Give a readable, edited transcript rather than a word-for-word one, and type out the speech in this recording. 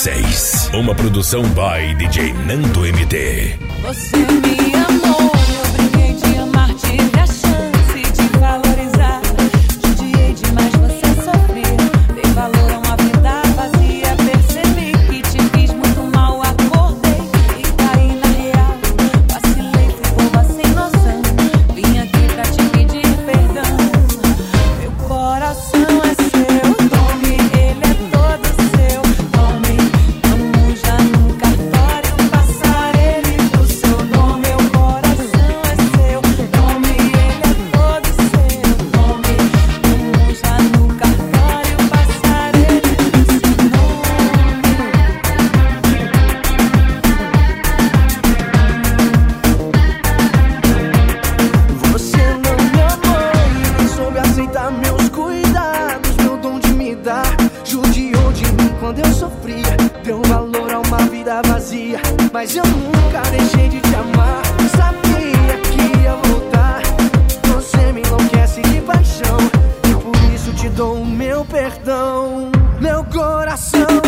96. Uma produção by DJ Nando MT. Você me amou, eu brinquei de amar, tive a chance de valorizar. Judiei demais, você sofreu. Dei valor a uma vida vazia. Percebi que te fiz muito mal, acordei e caí na real. Vacilei, fui boba sem noção. Vim aqui pra te pedir perdão. Meu coração é seu, tome, ele é todo seu. Tome, vamos já no cartório passar ele pro seu nome. Meu coração é seu, tome, ele é todo seu. Tome, vamos já no cartório passar ele pro seu nome. Você não me amou, nem soube aceitar meus cuidados, meu dom de me dar. Judiou de mim quando eu sofria, deu valor a uma vida vazia. Mas eu nunca deixei de te amar, sabia que ia voltar. Você me enlouquece de paixão e por isso te dou o meu perdão. Meu coração